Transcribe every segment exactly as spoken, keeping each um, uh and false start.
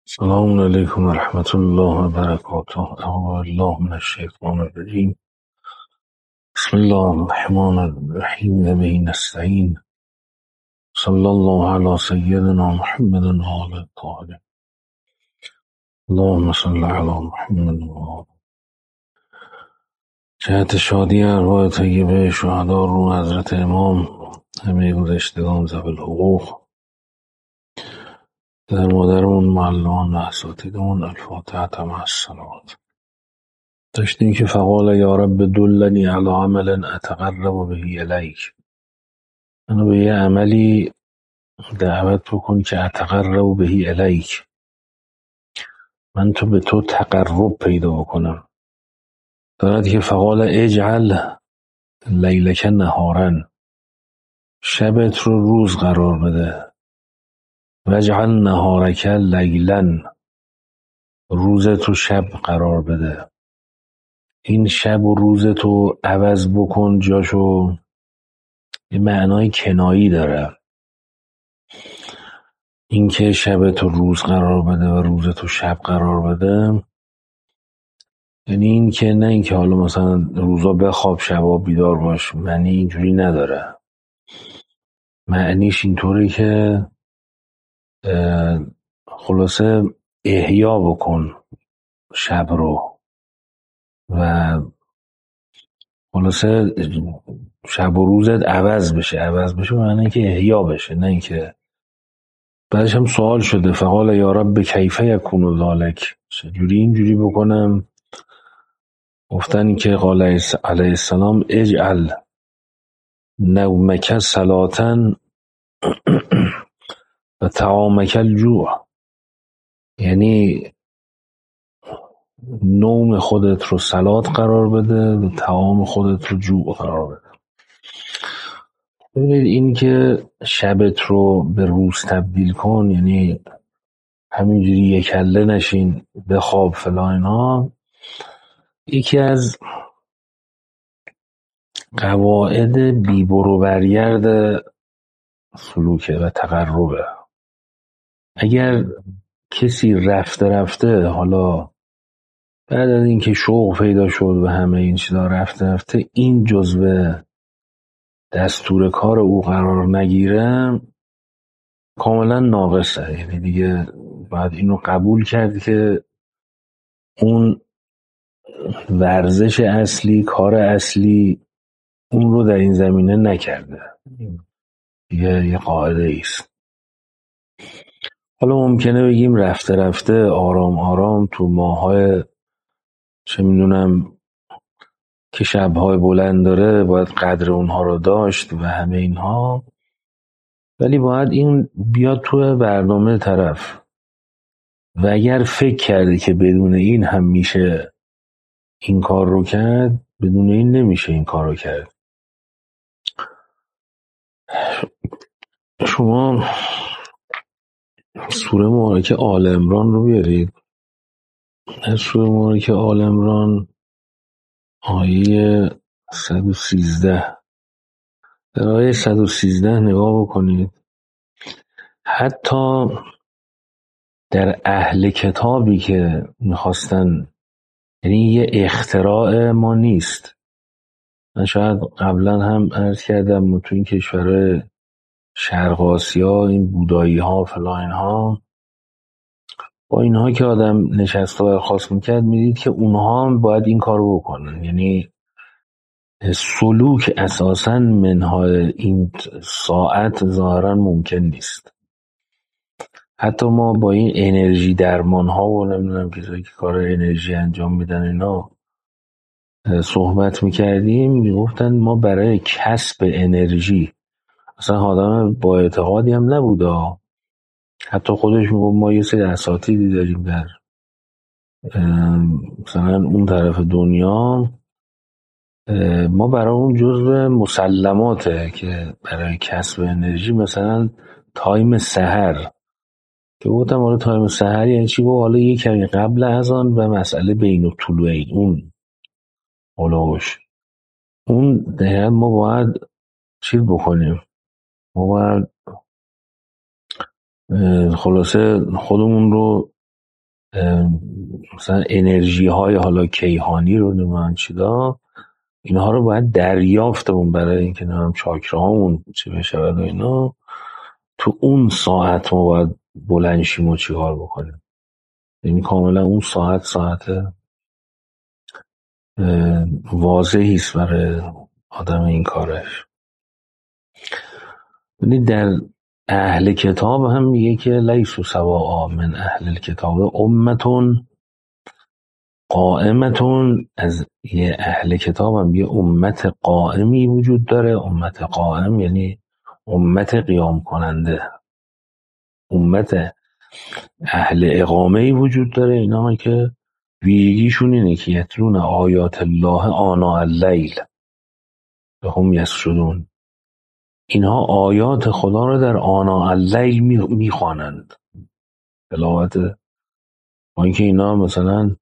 السلام علیکم و رحمت الله و برکاته. اعوذ بالله من الشیطان الرجیم. بسم الله الرحمن الرحیم و به نستعین. صلی الله علی سیدنا محمد و آل الطاهرین. اللهم صل علی محمد و آل. جهت شادی ارواح طیبه شهدا رو حضرت امام همه گذشتگان ذوی الحقوق، در مادرمون، معلمان و اساتیدمون، الفاتحه مع الصلوات. داشتیم که فقال یا رب دلنی علی عمل اتقرب به الیک، منو به یه عملی دعوت بکن که اتقرب به الیک، من تو به تو تقرب پیدا بکنم. دارد که فقال اجعل لیلک نهارا، شبت رو روز قرار بده، واجعل نهارک لیلا، روزت رو شب قرار بده. این شب و روزت رو عوض بکن، جاشو یه معنای کنایی داره. این که شب تو روز قرار بده و روز تو شب قرار بده، یعنی این که نه این که حالا مثلا روزا بخواب شبا بیدار باش، معنی اینجوری نداره. معنیش اینطوری که خلاصه احیا بکن شب رو و خلاصه شب و روزت عوض بشه. عوض بشه معنی این که احیا بشه، نه این که. بعدش هم سوال شده فقال یا رب کیف یکون ذالک، چجوری اینجوری بکنم؟ گفتن که قال علیه السلام اجعل نومک صلاتن و طعامک الجوع، یعنی نوم خودت رو صلات قرار بده و طعام خودت رو جوع قرار بده. ببینید این که شبت رو به روز تبدیل کن، یعنی همینجوری یکله نشین بخواب فلان اینا، یکی از قواعد بیبرو برگرد سلوکه و تقربه. اگر کسی رفته رفته حالا بعد از اینکه شوق پیدا شد و همه این چیزا رفته رفته این جزو دستور کار او قرار نگیره، کاملا ناقصه. یعنی دیگه باید اینو قبول کرد که اون ورزش اصلی، کار اصلی اون رو در این زمینه نکرده. دیگه یه قاعده ایست. حالا ممکنه بگیم رفته رفته آرام آرام تو ماهای چه میدونم که شبهای بلند داره باید قدر اونها رو داشت و همه اینها، ولی باید این بیاد تو برنامه طرف. و اگر فکر کرده که بدون این هم میشه این کار رو کرد، بدون این نمیشه این کار رو کرد. شما سوره مبارکه آل عمران رو بیارید. در سوره مبارکه آل عمران آیه صد و سیزده، در آیه صد و سیزده نگاه بکنید. حتی در اهل کتابی که میخواستن، یعنی یه اختراع ما نیست. من شاید قبلا هم عرض کردم تو این کشور شرق آسیا این بودایی ها فلان اینها، با اینها که آدم نشست و برخاست میکرد میدید که اونها هم باید این کارو بکنن. یعنی سلوک اساساً منهای این ساعت ظاهرا ممکن نیست. حتی ما با این انرژی درمان ها و نمیدونم کسایی که کار انرژی انجام میدن اینا صحبت میکردیم، میگفتن ما برای کسب انرژی، اصلا آدم با اعتقادی هم نبوده، حتی خودش میگفت ما یه سری اساتیدی داریم در مثلا اون طرف دنیا، ما برای اون جزء مسلماته که برای کسب انرژی مثلا تایم سحر، که گفتم حالا تایم سحر یعنی چی؟ گفت حالا یک کمی قبل از آن و مسئله بین الطلوعین، اون هلوش اون دقیقا ما باید چیز بکنیم. ما باید خلاصه خودمون رو مثلا انرژی های حالا کیهانی رو نمیدونم چیدا، اینها رو باید دریافتمون برای اینکه نمیدونم چاکراهامون چه بشود و اینا، تو اون ساعت ما باید بلند شیم و چیکار بکنیم. یعنی کاملا اون ساعت ساعت واضحی است برای آدم این کارش. یعنی در اهل کتاب هم میگه که لیسوا سواء من اهل الکتاب امتون قائمتون، از یه اهل کتاب هم یه امت قائمی وجود داره. امت قائم یعنی امت قیام کننده، امت اهل اقامه‌ای وجود داره. اینا که ویژگیشون اینه که یتلون آیات الله آناء اللیل و هم یسجدون، اینها آیات خدا رو در آناء اللیل میخوانند. تلاوت، با اینکه اینا مثلا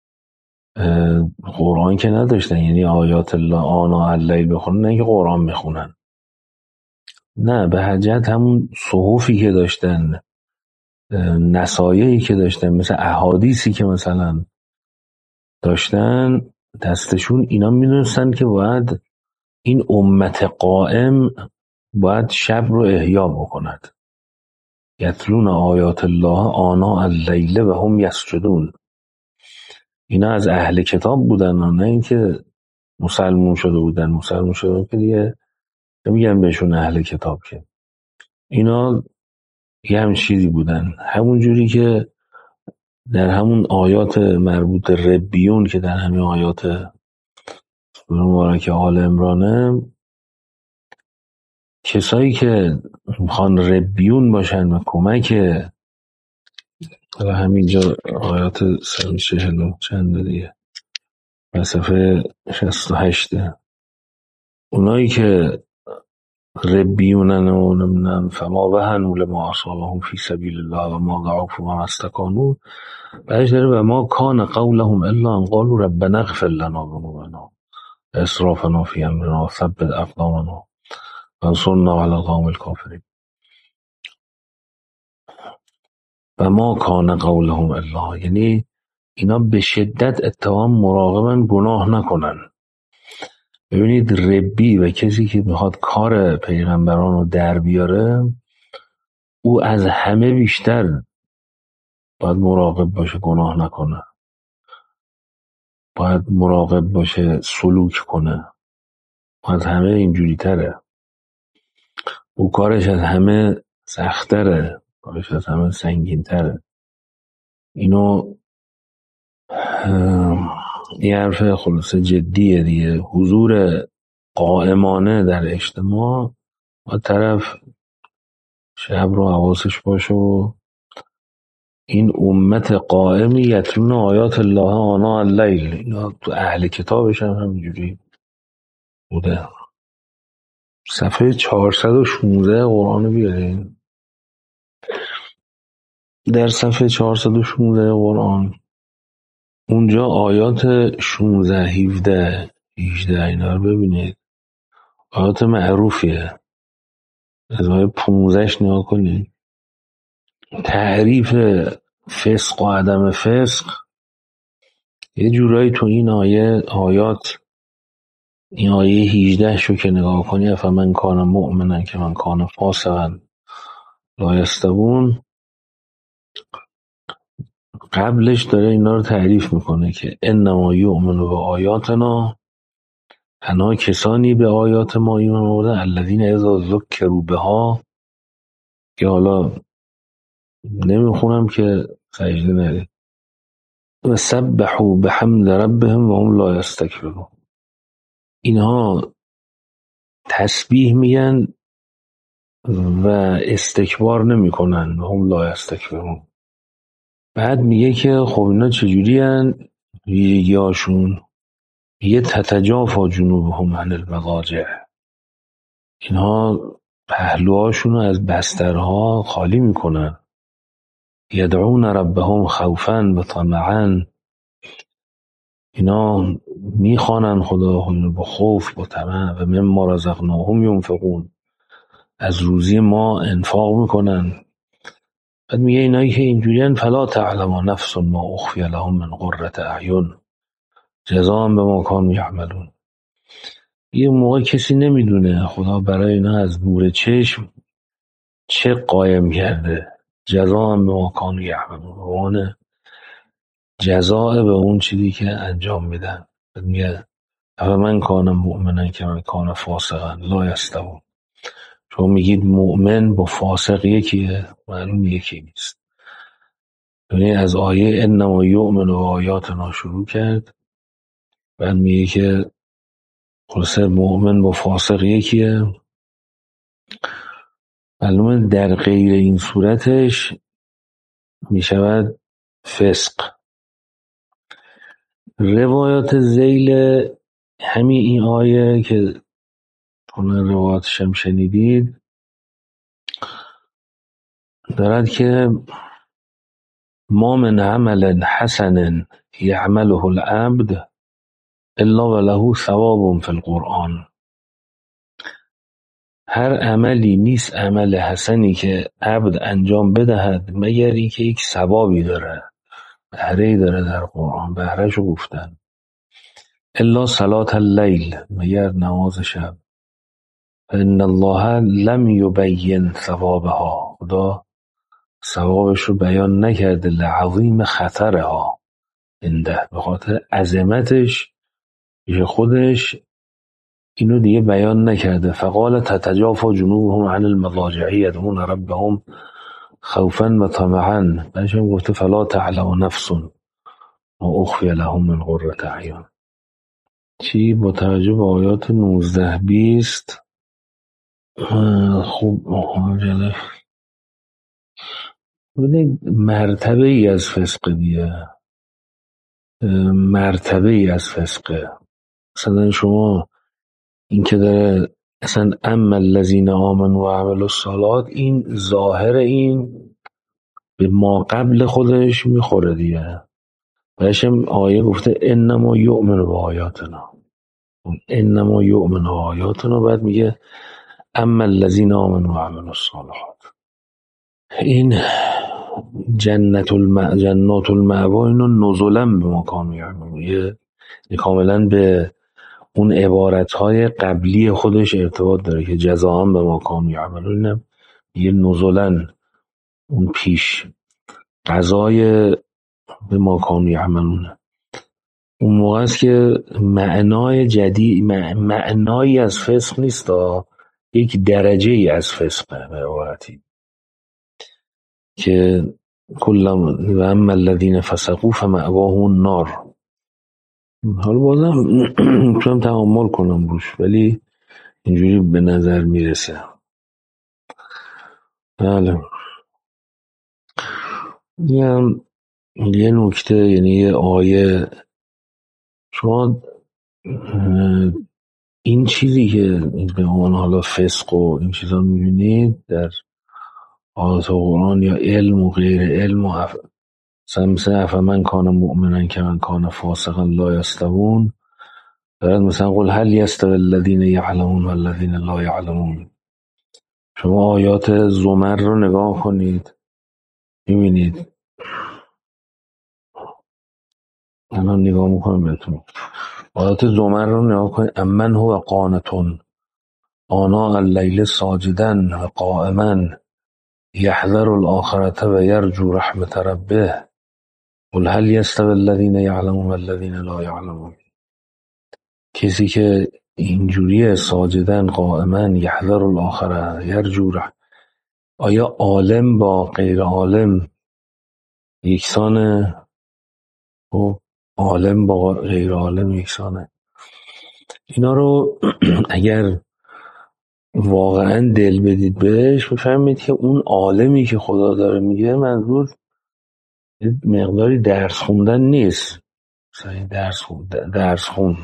قرآن که نداشتن، یعنی آیات الله آناء اللیل بخونن، نه که قرآن میخونن، نه، به حجت همون صحفی که داشتن، نصایحی که داشتن، مثل احادیثی که مثلا داشتن دستشون، اینا میدونستن که باید این امت قائم باید شب رو احیا بکند. یتلون آیات الله آناء اللیل و هم یسجدون. اینا از اهل کتاب بودن، نه اینکه مسلمون شده بودن. مسلمون شده بودن که دیگه نمیگن بهشون اهل کتاب، که اینا یه همین چیزی بودن. همون جوری که در همون آیات مربوط ربیون که در همین آیات سوره مبارکه آل عمرانه، کسایی که میخوان ربیون باشن و کمک، حالا همینجا آیات صد و چهل و چند دیگه و صفحه شصت و هشت، اونایی که ربیونن و نمونن فما وهنوا لما اصابهم فی سبیل الله و ما ضعفوا و ما استکانوا، بعدش داره و ما کان قولهم الا ان قالوا ربنا اغفر لنا ذنوبنا اسرافنا فی امرنا ثبت اقدامنا وانصرنا علی القوم الکافرین. و ما کان قولهم الا، یعنی اینا به شدت اتهام مراقبن گناه نکنن. ببینید ربی و کسی که میخواد کار پیغمبران رو در بیاره، او از همه بیشتر باید مراقب باشه گناه نکنه، باید مراقب باشه سلوک کنه، باید همه اینجوری تره. او کارش از همه سختره، کارش از همه سنگین تره. اینو یه حرف خلاصه جدیه دیگه. حضور قائمانه در اجتماع، با طرف شب رو حواسش باشه و این امت قائمی یتلون آیات الله آناء اللیل، اینا تو اهل کتابش هم همینجوری بوده. صفحه چهارصد و شانزده قرآن رو بیارین. در صفحه چهارصد و شانزده قرآن، اونجا آیات شانزده، هفده، هجده اینا رو ببینید. آیات معروفیه. از آیه پانزده نگاه کنید. تعریف فسق و عدم فسق یه جورایی تو این آیه آیات، این آیه هجده شو که نگاه کنی، افمن کان مؤمنا که من کان فاسقا لا یستوون، قبلش داره اینا رو تعریف میکنه که انما یؤمن به آیاتنا، تنها کسانی به آیات ما ایمان آوردن الذین اذا ذکروا بها، که حالا نمیخونم که سجده نرید، و سبحوا بحمد ربهم و هم لا یستکبرون، اینها تسبیح میگن و استکبار نمیکنن و هم لا یستکبرون. بعد میگه که خب اینا چجوری هن ویژگی‌هاشون، یه تتجافا جنوبهم عن المضاجع، اینها پهلوهاشون رو از بسترها خالی میکنن. یدعون ربهم خوفا و طمعا، اینا میخوانن خدا خود با خوف با طمع. و مما رزقناهم ینفقون، از روزی ما انفاق میکنن. بعد میگه اینایی که اینجورین فلا تعلم نفس ما اخفی لهم من قرة اعین جزاء بما کانوا یعملون. یه موقع کسی نمیدونه خدا برای اینا از نور چشم چه قایم کرده، جزاء بما کانوا یعملون، به عنوان جزاء به اون چیزی که انجام میدن. میگه افمن کان مؤمنا کمن کان فاسقا لا یستوون. شما میگید مؤمن با فاسق یکیه، معلوم یکی نیست. یعنی از آیه انما یؤمن و آیاتنا شروع کرد، بعد میگه که خلاصه مؤمن با فاسق یکیه. معلومه در غیر این صورتش میشود فسق. روایات ذیل همین این آیه که تونه روایاتش هم شنیدید دارد که ما من عمل حسن یعمله العبد الا وله ثواب فی القرآن. هر عملی نیست عمل حسنی که عبد انجام بدهد مگر اینکه یک ثوابی داره، بهره‌ای داره در قرآن. بهره‌شو گفتن الا صلاة اللیل، مگر نماز شب. فان الله لم یبین ثوابها، خدا ثوابش رو بیان نکرده، لعظیم خطرها انده، به خاطر عظمتش پیش خودش اینو دیگه بیان نکرده. فقال تتجافا جنوبهم عن المضاجع یدعون ربهم خوفا و طمعا. بعدش هم گفته فلا تعلم نفس ما اخفی لهم من قرة اعین. چی با توجه به آیات نوزده بیست خوب جلف مرتبه ای از فسق دیگه، مرتبه ای از فسقه. مثلا شما این که داره اصلا اما الذین آمنوا و عملوا الصالحات، این ظاهر این به ما قبل خودش میخوره دیگه. بهش هم آیه گفته انما یؤمن به آیاتنا، انما یؤمن به آیاتنا، بعد میگه اما الذین آمنوا و عملوا الصالحات. این جنت الم... جنات المأوا اینو نزلا به ما کانوا یعملون، یه کاملا به اون عبارتهای قبلی خودش ارتباط داره که جزاء به ما کانوا یعملون، اینم یه نزلا اون پیش قضای به ما کانوا یعملون. اون موقع است که معنای جدید، معنایی از فسق نیست، یک درجه ای از فسقه به عبارتی که کلم و اما الذین فسقوا فمأواهم النار. حالا بازم میتونم تأمل کنم روش، ولی اینجوری به نظر میرسه. بله یه یه نکته، یعنی یه آیه، شما این چیزی که به عنوان حالا فسق و این چیزا میبینید در آیات قرآن یا علم و غیر علم و مثلا افمن کان مؤمنا کمن کان فاسقا لا یستوون، دارد مثلا قل هل یستوی الذین یعلمون و الذین لا یعلمون. شما آیات زمر رو نگاه کنید میبینید، الان نگاه میکنم بهتون، آیات زمر رو نگاه کنید، امن هو قانتون آناء اللیل ساجدا و قائما یحذر الآخرة و یرجو رحمت ربه قل هل یستوی الذین یعلمون و الذین لا یعلمون. کسی که اینجوریه ساجدن قائما یحذر الآخرة یرجو رحمت، آیا عالم با غیر عالم یکسانه؟ و عالم با غیر عالم یکسانه؟ اینا رو اگر واقعا دل بدید بهش بفهمید که اون عالمی که خدا داره میگه منظور مقداری درس خوندن نیست. مثلا درس خون درس خون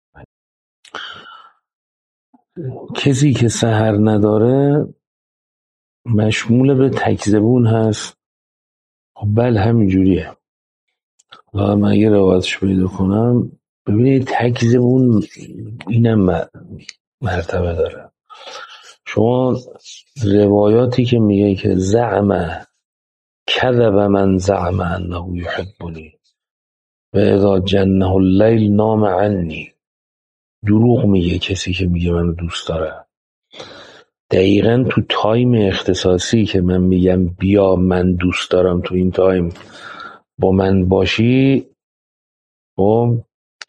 کسی که سحر نداره مشمول به تکذبون هست. خب بله همینجوریه. و من اگه روایتش پیدا کنم ببینید تکذبون اینم مرتبه داره. شما روایاتی که میگه که زعمه کذب من زعم انه یحبنی و اذا جنه اللیل نام عنی. دروغ میگه کسی که میگه منو دوست داره. دقیقاً تو تایم اختصاصی که من میگم بیا من دوست دارم تو این تایم با من باشی، خب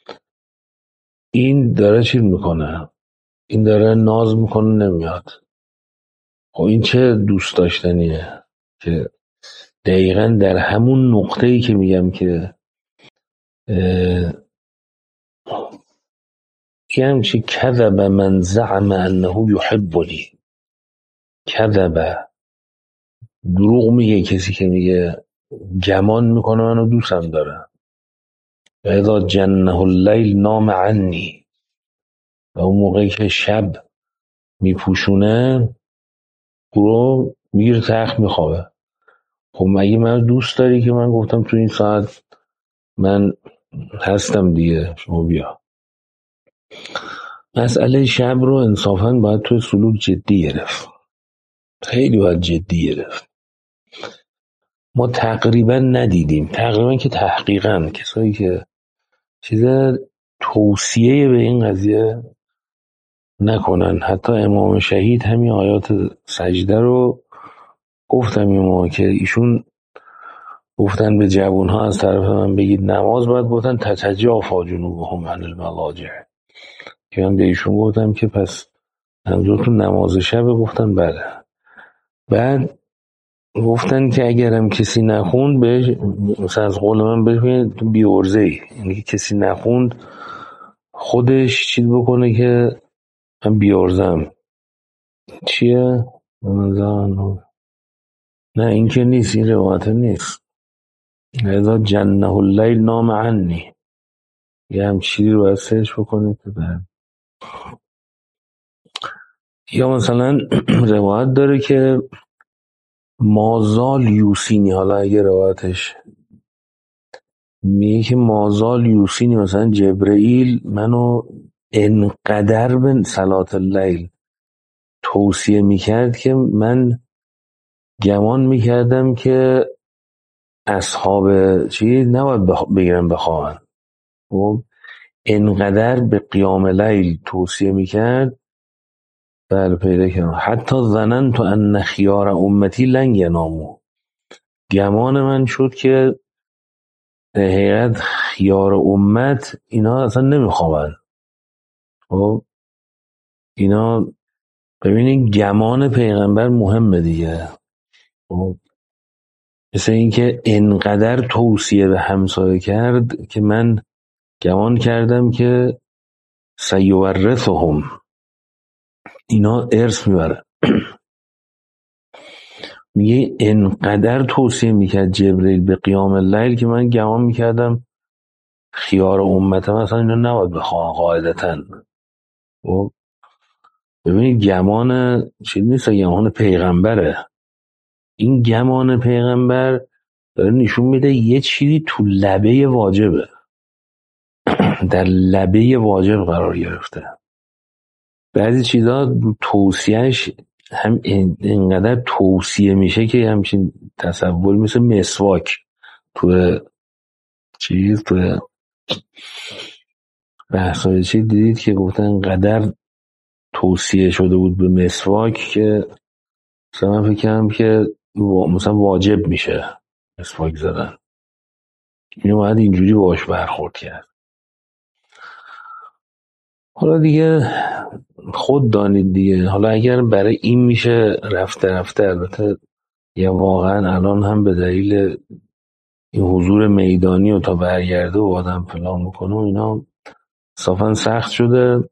این داره چی میکنه؟ این داره ناز میکنه نمیاد. خب این چه دوست داشتنیه که دقیقاً در همون نقطه‌ای که میگم که که همچی کذب من زعم انه یحبنی. کذب، دروغ میگه کسی که میگه گمان میکنه منو دوستم داره. و اذا جنه اللیل نام عنی، و اون موقعی که شب میپوشونه رو میگیره تخت میخوابه. خب مگه من دوست داری که من گفتم تو این ساعت من هستم دیگه، شما بیا. مسئله شب رو انصافاً باید توی سلوک جدی گرفت، خیلی باید جدی گرفت. ما تقریبا ندیدیم، تقریبا که تحقیقا کسایی که چیز توصیه به این قضیه نکنن. حتی امام شهید همین آیات سجده رو گفتم یه موقع که ایشون گفتن به جوانها از طرف من بگید نماز، باید گفتن تتجافی جنوبهم عن المضاجع، که من به ایشون گفتم که پس منظورتون نماز شبه؟ گفتن بله. بعد گفتن که اگرم کسی نخوند بهش، مثلا از قول من بهش تو بیورزه ای، یعنی که کسی نخوند خودش چیز بکنه که من بیورزم. چیه؟ نه این که نیست، این روایت نیست. اذا جنه اللیل نام عنی، یه هم چیزی رو باید سرچ بکنید. یا مثلا روایت داره که مازال یوسینی، حالا اگه روایتش میگه که مازال یوسینی، مثلا جبرئیل منو انقدر به صلات اللیل توصیه میکرد که من گمان میکردم که اصحاب چی نباید بخ... بگیرن بخواهن. و انقدر به قیام لیل توصیه میکرد. بله پیدا کردم. حتی ظننت ان خیار امتی لن یناموا، گمان من شد که در حقیقت خیار امت اینا اصلا نمیخوابن. خب اینا، ببینید گمان پیغمبر مهمه دیگه. خب مثل این که انقدر توصیه به همسایه کرد که من گمان کردم که سیورثهم، اینا ارث میبرن. میگه انقدر توصیه میکرد جبرئیل به قیام اللیل که من گمان میکردم خیار امت مثلا اینا نباید بخواه قاعدتا. و ببینید گمان چیز نیست، گمان پیغمبره. این گمان پیغمبر داره نشون میده یه چیزی تو لبه واجبه، در لبه واجب قرار گرفته. بعضی چیزا توصیهش هم اینقدر توصیه میشه که همچین تصور، مثل مسواک تو چیز تو بحثای چی دیدید که گفتن اینقدر توصیه شده بود به مسواک که مثلا من فکر کنم که مثلا واجب میشه مسواک زدن. اینو باید اینجوری باش برخورد کرد. حالا دیگه خود دانید دیگه. حالا اگر برای این میشه رفته رفته، البته یا واقعا الان هم به دلیل این حضور میدانی و تا برگرده و آدم فلان بکنه و اینا صافا سخت شده،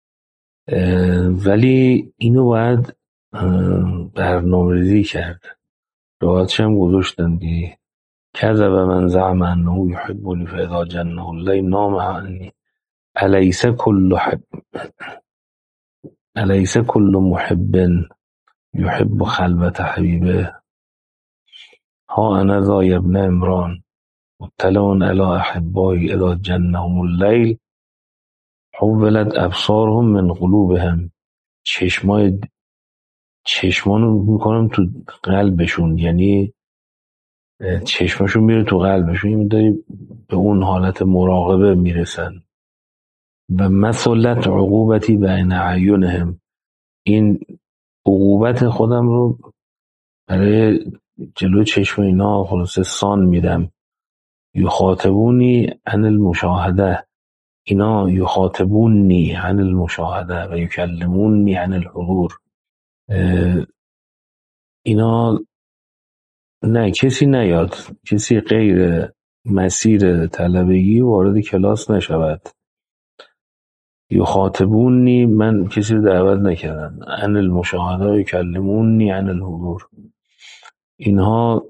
ولی اینو باید برنامه‌ریزی کرد. روایتش هم گذاشتن دیگه. کذب من زعم انه یحبنی فاذا جنه اللیل نام عنی الیس کل حب الیس کل محب یحب خلوت حبیبه ها انا ذا ابن عمران مطلع علی احبایی اذا جنهم اللیل حولت ابصارهم من قلوبهم. چشمای چشمانو میکنم تو قلبشون، یعنی چشمشون میره تو قلبشون، این داری به اون حالت مراقبه میرسن. و مسلت عقوبتی بین اعینهم، این عقوبت خودم رو برای جلو چشم اینا خلاصه سان میدم. یخاطبونی عن المشاهده، اینا یخاطبونی عن المشاهده و یکلمونی عن الحضور. اینا نه، کسی نیاد، کسی غیر مسیر طلبگی وارد کلاس نشود. یخاطبونی، من کسی رو دعوت نکردم، عن المشاهده و یکلمونی عن الحضور. اینها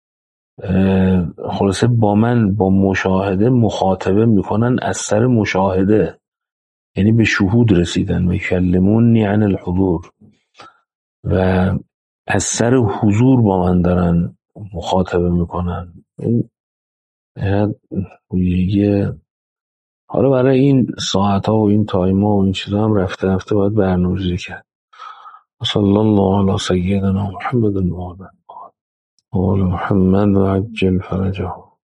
خلاصه با من با مشاهده مخاطبه میکنن از سر مشاهده، یعنی به شهود رسیدن. و یکلمونی عن الحضور، و از سر حضور با من دارن مخاطبه میکنن. این یه حالا برای این ساعت ها و این تایم ها و این چیزا هم رفته رفته باید برنامه‌ریزی کرد. صلی الله علی سیدنا محمد و آل محمد و عجل فرجه.